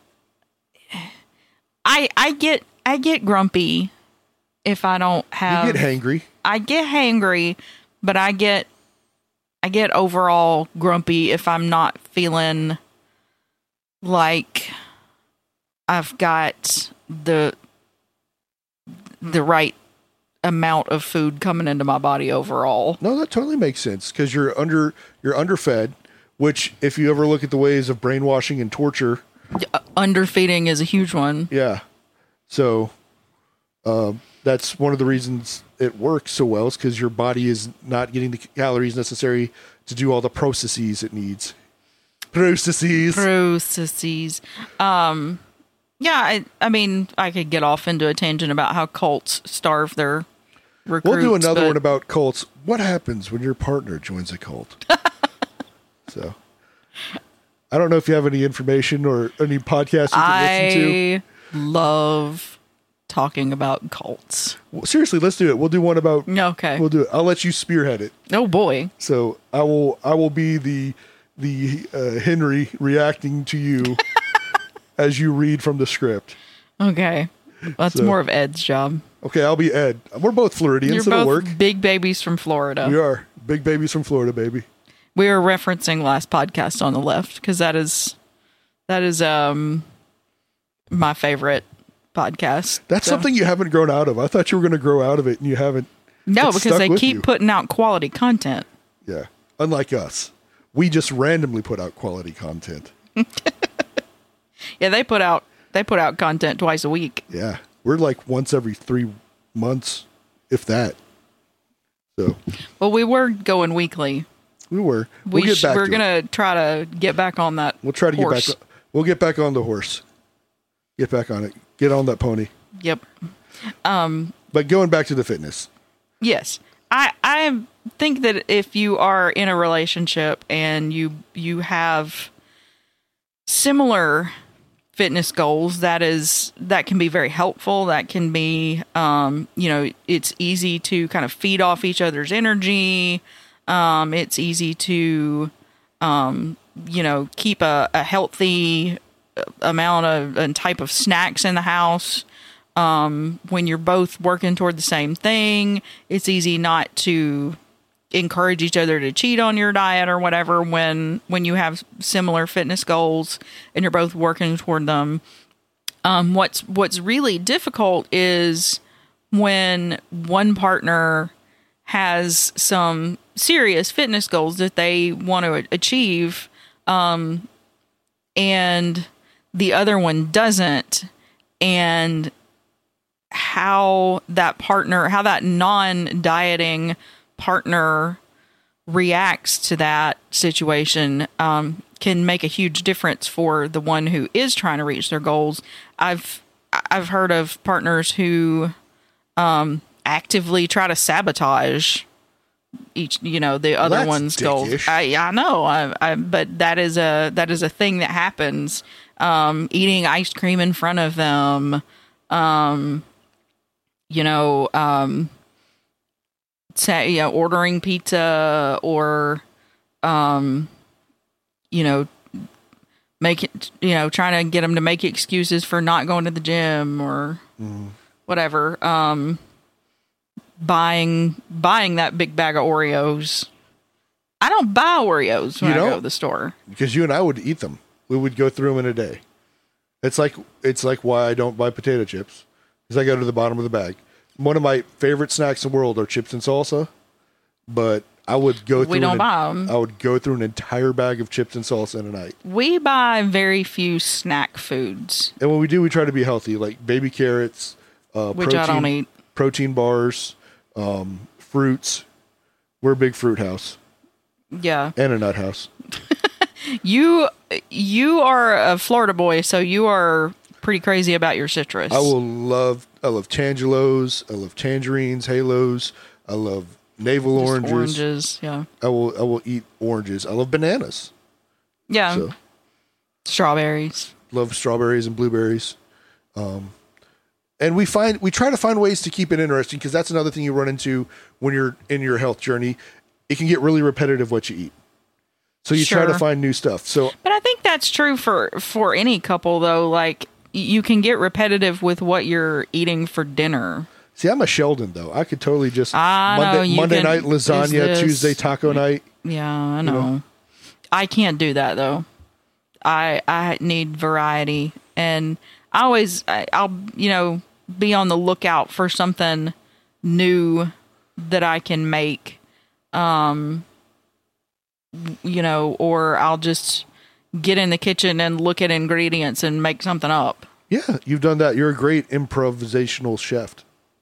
I I get I get grumpy if I don't have. You get hangry. I get hangry, but I get I get overall grumpy if I'm not feeling like I've got the the right amount of food coming into my body overall. No, that totally makes sense because you're under you're underfed, which if you ever look at the ways of brainwashing and torture, Uh, Underfeeding is a huge one. yeah. So um, that's one of the reasons it works so well is because your body is not getting the calories necessary to do all the processes it needs. Processes. Processes. Um, yeah, I, I mean, I could get off into a tangent about how cults starve their recruits. We'll do another but one about cults. What happens when your partner joins a cult? So, I don't know if you have any information or any podcasts you can listen to. I love talking about cults. Well, seriously, let's do it. We'll do one about. Okay. We'll do it. I'll let you spearhead it. Oh boy. So I will. I will be the the uh, Henry reacting to you as you read from the script. Okay. That's So- more of Ed's job. Okay, I'll be Ed. We're both Floridians. You're so it'll both work. big babies from Florida. We are big babies from Florida, baby. We were referencing last podcast on the left because that is that is um my favorite podcast. That's So- something you haven't grown out of. I thought you were going to grow out of it, and you haven't. No, It's because stuck they with keep you. putting out quality content. Yeah, unlike us, we just randomly put out quality content. Yeah, they put out they put out content twice a week. Yeah, we're like once every three months, if that. So Well, we were going weekly. we were. We'll We get sh- back. we're to gonna It. try to get back on that. We'll try to horse. get back. We'll get back on the horse. Get back on it. Get on that pony. Yep. But going back to the fitness. Yes. I I think that if you are in a relationship and you you have similar fitness goals, that is that can be very helpful. That can be um, you know, it's easy to kind of feed off each other's energy. Um, it's easy to um, you know, keep a, a healthy amount of and type of snacks in the house. Um, when you're both working toward the same thing, it's easy not to encourage each other to cheat on your diet or whatever when when you have similar fitness goals and you're both working toward them. Um, what's what's really difficult is when one partner has some serious fitness goals that they want to achieve, um, and the other one doesn't, and how that partner, how that non-dieting partner reacts to that situation um, can make a huge difference for the one who is trying to reach their goals. I've I've heard of partners who um, actively try to sabotage each, you know, the other That's one's goals. dickish. I I know, I, I but that is a that is a thing that happens. Um, eating ice cream in front of them. Um, you know, um, say, you know, ordering pizza or, um, you know, make it, you know, trying to get them to make excuses for not going to the gym or Mm. whatever. Um, buying, buying that big bag of Oreos. I don't buy Oreos when You I go don't? to the store. Because you and I would eat them. We would go through them in a day. It's like it's like why I don't buy potato chips. Because I go to the bottom of the bag. One of my favorite snacks in the world are chips and salsa. But I would go through We don't an, buy 'em. I would go through an entire bag of chips and salsa in a night. We buy very few snack foods, And when we do, we try to be healthy, like baby carrots, uh, which protein, I don't eat. protein bars, um, fruits. We're a big fruit house Yeah. and a nut house. You you are a Florida boy, so you are pretty crazy about your citrus. I will love. I love tangelos. I love tangerines, halos. I love navel Just oranges. oranges, yeah. I will. I will eat oranges. I love bananas. Yeah. So Strawberries. love strawberries and blueberries. Um, and we find we try to find ways to keep it interesting, because that's another thing you run into when you're in your health journey. It can get really repetitive what you eat. So you Sure. try to find new stuff. So But I think that's true for, for any couple, though. Like, y- you can get repetitive with what you're eating for dinner. see, I'm a Sheldon though. I could totally just I know, Monday, you Monday can- night is lasagna, this- Tuesday taco night. Yeah, I know. know? I can't do that, though. I I need variety. And I always, I, I'll, you know, be on the lookout for something new that I can make. Um, you know, or I'll just get in the kitchen and look at ingredients and make something up. Yeah, you've done that. You're a great improvisational chef.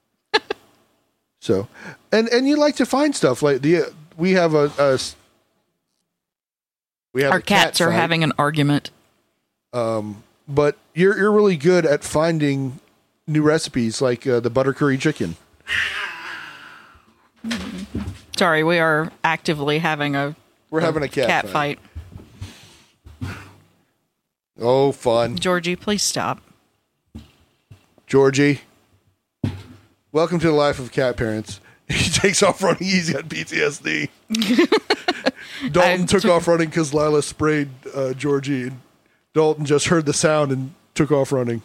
So, and and you like to find stuff like the we have a, a s- we have Our a cat cats are fight, having an argument. but you're you're really good at finding new recipes like uh, the butter curry chicken. Sorry, we are actively having a We're having a cat, cat fight. fight. Oh, fun, Georgie, please stop. Georgie. Welcome to the life of cat parents. He takes off running. He's got P T S D. Dalton I took took- off running because Lila sprayed uh, Georgie, and Dalton just heard the sound and took off running.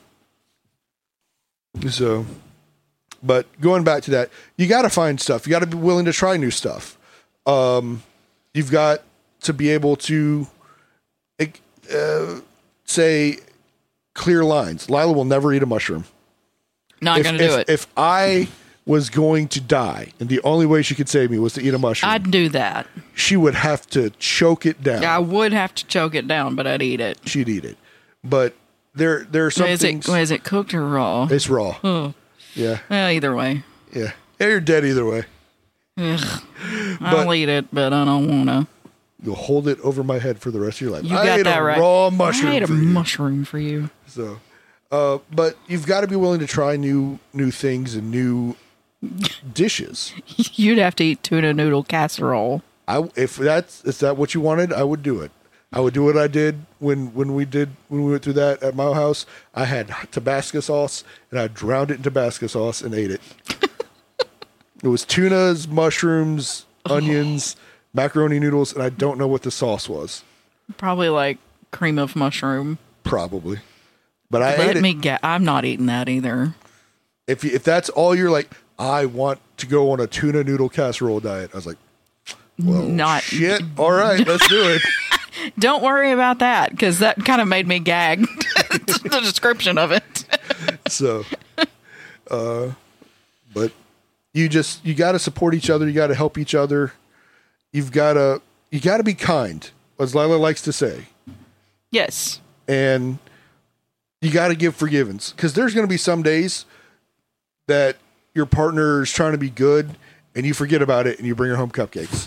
So, but going back to that, you got to find stuff. You got to be willing to try new stuff. Um, you've got to be able to uh, say clear lines. Lila will never eat a mushroom. Not if, going to do if- it. If I was going to die, and the only way she could save me was to eat a mushroom, I'd do that. she would have to choke it down. I would have to choke it down, but I'd eat it. She'd eat it. But there, there are some Is things. it, is it cooked or raw? It's raw. Oh. Yeah, Well, either way. yeah. Yeah, you're dead either way. Ugh. I'll eat it, but I don't want to. You'll hold it over my head for the rest of your life. You I got ate that a right. raw mushroom. I ate a for you. mushroom for you. So, uh, but you've got to be willing to try new, new things and new dishes. You'd have to eat tuna noodle casserole. I if that's is that what you wanted, I would do it. I would do what I did when when we did when we went through that at my house. I had Tabasco sauce and I drowned it in Tabasco sauce and ate it. It was tunas, mushrooms, onions, macaroni noodles, and I don't know what the sauce was. Probably like cream of mushroom. Probably, but I ate Let it. me get. I'm not eating that either. If you, if that's all you're like, I want to go on a tuna noodle casserole diet. I was like, well, Not- shit. All right, let's do it. Don't worry about that, because that kind of made me gag. The description of it. So, uh, but you just you got to support each other. You got to help each other. You've got to you got to be kind, as Lila likes to say, Yes. and you got to give forgiveness, because there's going to be some days that your partner is trying to be good and you forget about it and you bring her home cupcakes.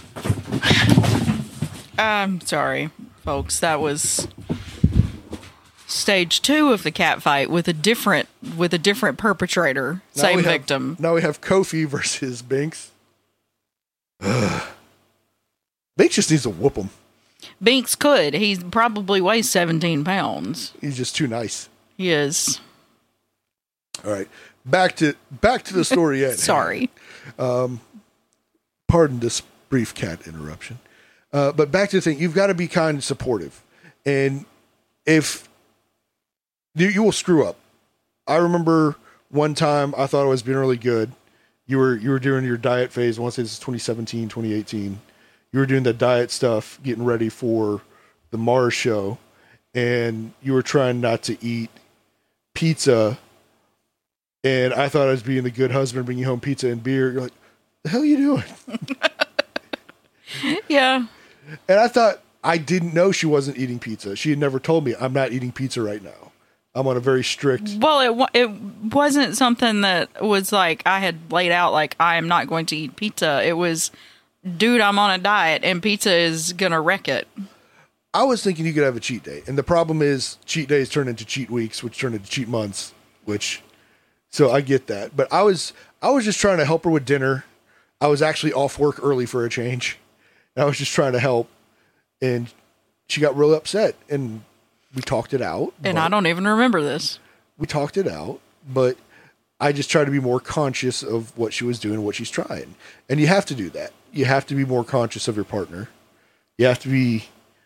I'm sorry, folks. That was stage two of the cat fight with a different with a different perpetrator, Now same we have- victim. Now we have Kofi versus Binks. Ugh. Binks just needs to whoop him. Binks could. He probably weighs seventeen pounds. He's just too nice. He is. All right, back to back to the story. At hand. Sorry. Pardon this brief cat interruption. Uh, but back to the thing, you've got to be kind and supportive. And if you, you will screw up. I remember one time I thought I was being really good. You were you were doing your diet phase. I want to say this is twenty seventeen, twenty eighteen. You were doing the diet stuff, getting ready for the Mars show. And you were trying not to eat pizza. And I thought I was being the good husband, bringing home pizza and beer. You're like, the hell are you doing? Yeah. And I thought, I didn't know she wasn't eating pizza. She had never told me, I'm not eating pizza right now. I'm on a very strict. Well, it wa- it wasn't something that was like I had laid out like I am not going to eat pizza. It was, dude, I'm on a diet and pizza is gonna wreck it. I was thinking you could have a cheat day. And the problem is cheat days turn into cheat weeks, which turn into cheat months, which, so I get that. But I was, I was just trying to help her with dinner. I was actually off work early for a change. And I was just trying to help. And she got really upset. And we talked it out. And but- I don't even remember this. we talked it out, but I just try to be more conscious of what she was doing, what she's trying. And you have to do that. You have to be more conscious of your partner. You have to be,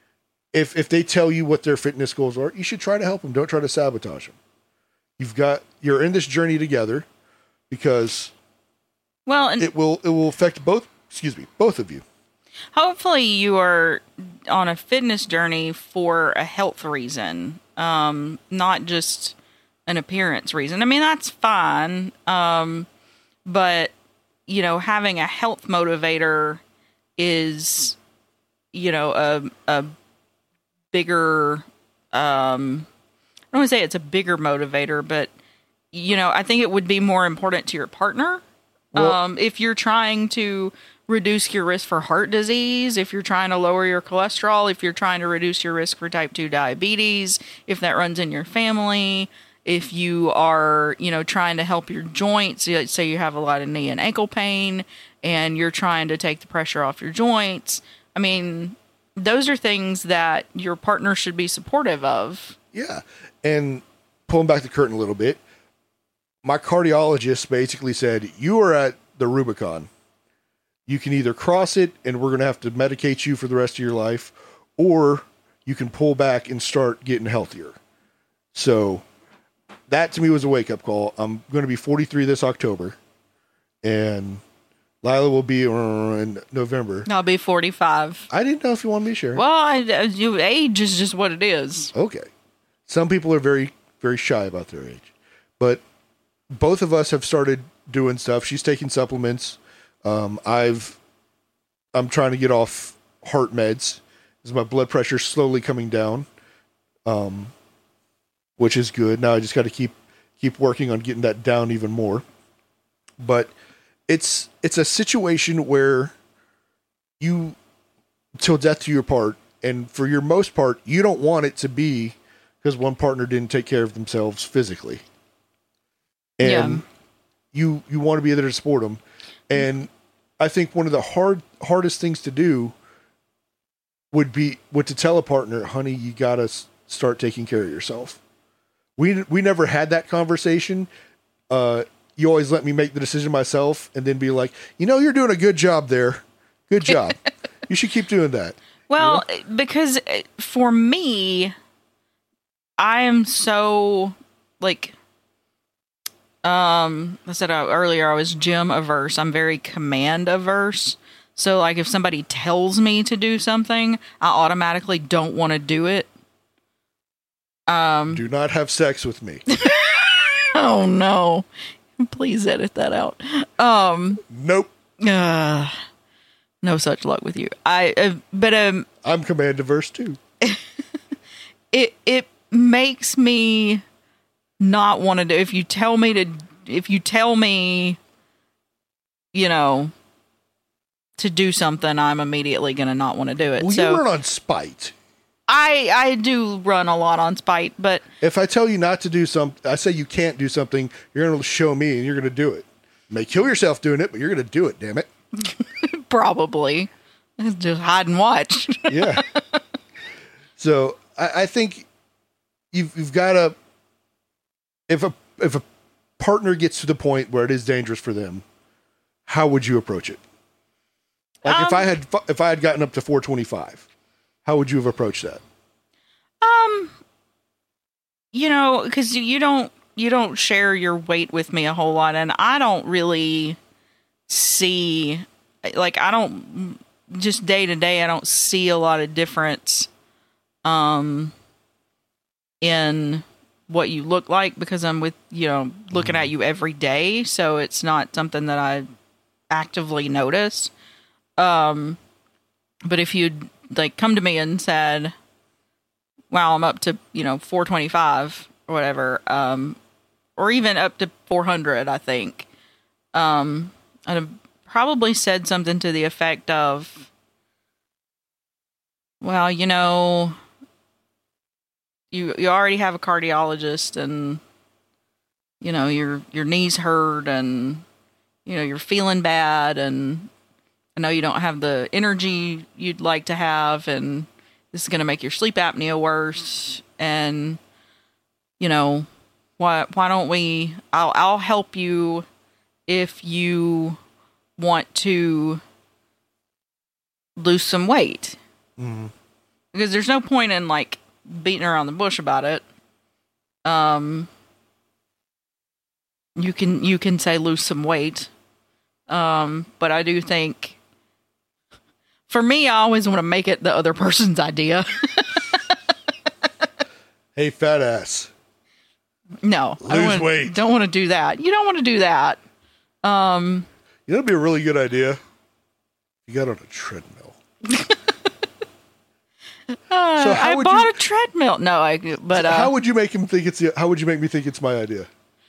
if if they tell you what their fitness goals are, you should try to help them. Don't try to sabotage them. You've got, you're in this journey together because well, and it will, it will affect both, excuse me, both of you. Hopefully you are on a fitness journey for a health reason, um, not just an appearance reason. I mean, that's fine. Um, but, you know, having a health motivator is, you know, a, a bigger, um, I don't want to say it's a bigger motivator, but, you know, I think it would be more important to your partner. Well, um, if you're trying to reduce your risk for heart disease, if you're trying to lower your cholesterol, if you're trying to reduce your risk for type two diabetes, if that runs in your family, if you are, you know, trying to help your joints, say you have a lot of knee and ankle pain and you're trying to take the pressure off your joints. I mean, those are things that your partner should be supportive of. Yeah. And pulling back the curtain a little bit, my cardiologist basically said, you are at the Rubicon. You can either cross it and we're going to have to medicate you for the rest of your life, or you can pull back and start getting healthier. So that to me was a wake up call. I'm going to be forty-three this October, and Lila will be in November. I'll be forty-five. I didn't know if you wanted me to share. Well, I, you, age is just what it is. Okay. Some people are very, very shy about their age, but both of us have started doing stuff. She's taking supplements. Um, I've, I'm trying to get off heart meds as my blood pressure is slowly coming down, um, which is good. Now I just got to keep, keep working on getting that down even more. But it's, it's a situation where you, till death do your part. And for your most part, you don't want it to be because one partner didn't take care of themselves physically. And Yeah. you, you want to be there to support them. And I think one of the hard hardest things to do would be would to tell a partner, honey, you got to s- start taking care of yourself. We we never had that conversation. Uh, you always let me make the decision myself and then be like, you know, you're doing a good job there. Good job. You should keep doing that. Well, because for me, I am so like, um, I said uh, earlier, I was gym averse. I'm very command averse. So like if somebody tells me to do something, I automatically don't want to do it. Um, Do not have sex with me. oh no, please edit that out. Um, Nope. uh, no such luck with you. I, uh, but, um, I'm command averse too. it, it makes me not want to do, if you tell me to, if you tell me, you know, to do something, I'm immediately going to not want to do it. Well, so you run on spite. I, I do run a lot on spite, but If I tell you not to do something, I say you can't do something, you're going to show me and you're going to do it. You may kill yourself doing it, but you're going to do it, damn it. probably just hide and watch. Yeah. So I, I think you've, you've got to, if a, if a partner gets to the point where it is dangerous for them, how would you approach it? Like Um, if I had, if I had gotten up to four twenty-five, how would you have approached that? Um, you know, because you don't you don't share your weight with me a whole lot, and I don't really see, like, I don't just day to day. I don't see a lot of difference, um, in what you look like because I'm with you know looking at you every day, so it's not something that I actively notice. Um, but if you'd like come to me and said, wow, I'm up to, you know, four twenty-five or whatever, um, or even up to four hundred, I think, um, I'd have probably said something to the effect of, well, you know, you, you already have a cardiologist and, you know, your, your knees hurt and, you know, you're feeling bad and I know you don't have the energy you'd like to have, and this is going to make your sleep apnea worse. And, you know, why why don't we? I'll I'll help you if you want to lose some weight. Mm-hmm. Because there's no point in like beating around the bush about it. Um, you can you can say lose some weight, um, but I do think, for me, I always want to make it the other person's idea. Hey, fat ass. No, I don't Lose wanna, weight. Don't want to do that. You don't want to do that. Um, You know, it'd be a really good idea. You got on a treadmill. uh, So how I would bought you- a treadmill. No, I. But uh, how would you make him think it's? How would you make me think it's my idea?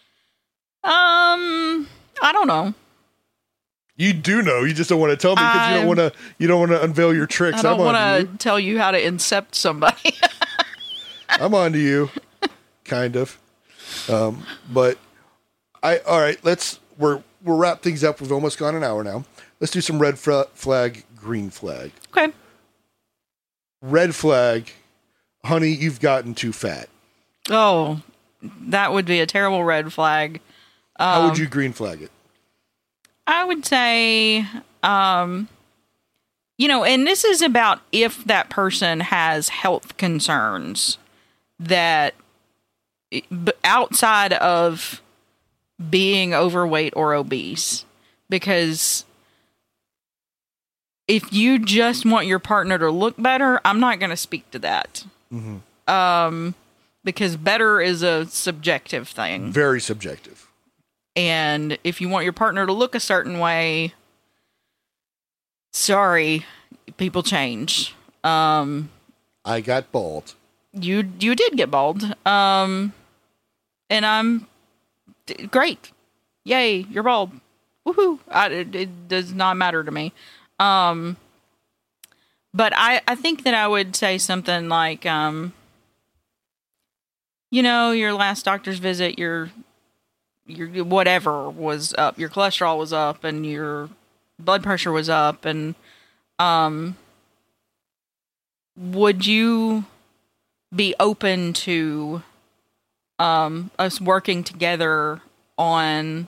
um, I don't know. You do know. You just don't want to tell me because you don't I'm- want to. You don't want to unveil your tricks. I don't I'm want on to to tell you how to incept somebody. you. I'm on to you. Kind of. Um, but I. All right. Let's. We're we'll wrap things up. We've almost gone an hour now. Let's do some red fra- flag, green flag. Okay. Red flag, honey, you've gotten too fat. Oh, that would be a terrible red flag. How Um, would you green flag it? I would say, um, you know, and this is about if that person has health concerns that b- outside of being overweight or obese, because if you just want your partner to look better, I'm not going to speak to that. Mm-hmm. Um, because better is a subjective thing. Very subjective. And if you want your partner to look a certain way, sorry, people change. Um, I got bald. you you did get bald. Um, and I'm d- great. Yay, you're bald. Woohoo. I, it, it does not matter to me. Um, but I, I think that I would say something like, um, you know, your last doctor's visit, your your whatever was up, your cholesterol was up, and your blood pressure was up, and um, would you be open to um us working together on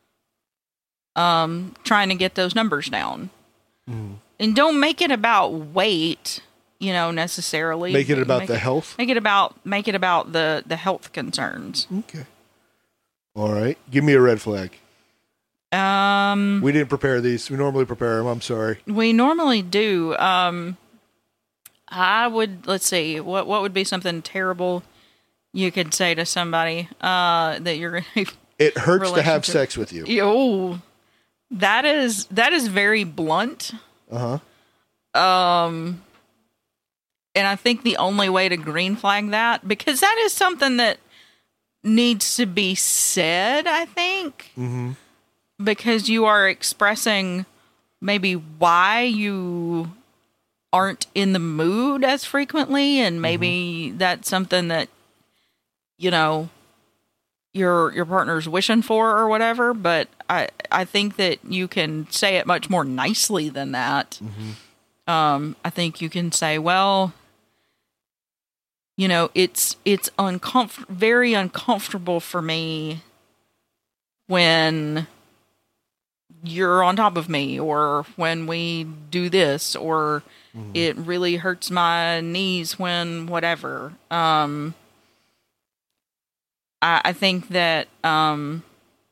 um trying to get those numbers down? Mm. And don't make it about weight, you know, necessarily. Make it about Make the it- health. Make it about make it about the the health concerns. Okay. All right. Give me a red flag. Um, We didn't prepare these. We normally prepare them. I'm sorry. we normally do. Um, I would let's see what what would be something terrible you could say to somebody uh that you're gonna. It hurts to have Relationship. sex with you. Oh, that is that is very blunt. Uh huh. Um, and I think the only way to green flag that, because that is something that needs to be said, I think, Mm-hmm. because you are expressing maybe why you aren't in the mood as frequently, and maybe that's something that, you know, your your partner's wishing for or whatever. But I I think that you can say it much more nicely than that. Mm-hmm. Um, I think you can say, well, you know, it's it's uncomfort very uncomfortable for me when you're on top of me, or when we do this, or Mm-hmm. it really hurts my knees when whatever. Um, I, I think that um,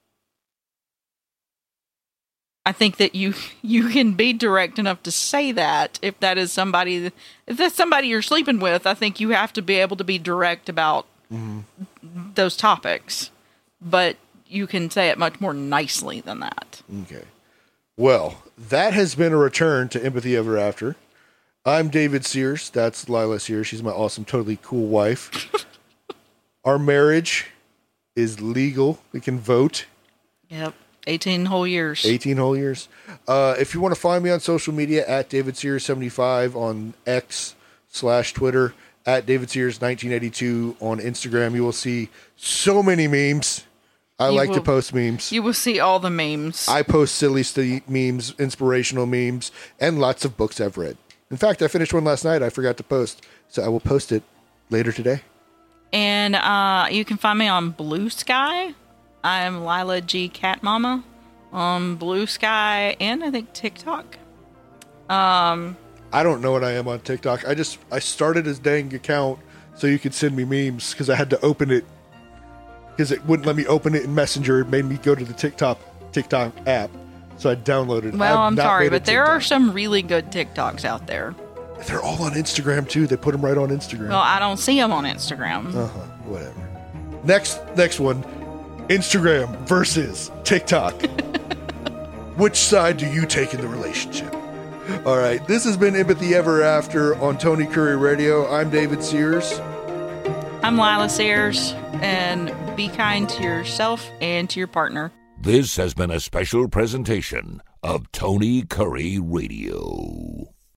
I think that you you can be direct enough to say that if that is somebody if that's somebody you're sleeping with. I think you have to be able to be direct about Mm-hmm. those topics, but you can say it much more nicely than that. Okay. Well, that has been a return to Empathy Ever After. I'm David Sears. That's Lila Sears. She's my awesome, totally cool wife. Our marriage is legal. We can vote. Yep, eighteen whole years. eighteen whole years. Uh, if you want to find me on social media, at David Sears seventy-five on X slash Twitter, at David Sears nineteen eighty-two on Instagram, you will see so many memes. I You like to will- post memes. You will see all the memes. I post silly st- memes, inspirational memes, and lots of books I've read. In fact, I finished one last night I forgot to post, so I will post it later today. And uh, you can find me on Blue Sky. I'm Lila G. Cat Mama on Blue Sky and I think TikTok. Um, I don't know what I am on TikTok. I just I started this dang account so you could send me memes because I had to open it because it wouldn't let me open it in Messenger. It made me go to the TikTok TikTok app, so I downloaded it. Well, I've I'm not sorry, made a but there are TikTok. some really good TikToks out there. They're all on Instagram too. They put them right on Instagram. Well, I don't see them on Instagram. Uh huh. Whatever. Next, next one. Instagram versus TikTok. Which side do you take in the relationship? All right. This has been Empathy Ever After on Tony Curry Radio. I'm David Sears. I'm Lila Sears, and be kind to yourself and to your partner. This has been a special presentation of Tony Curry Radio.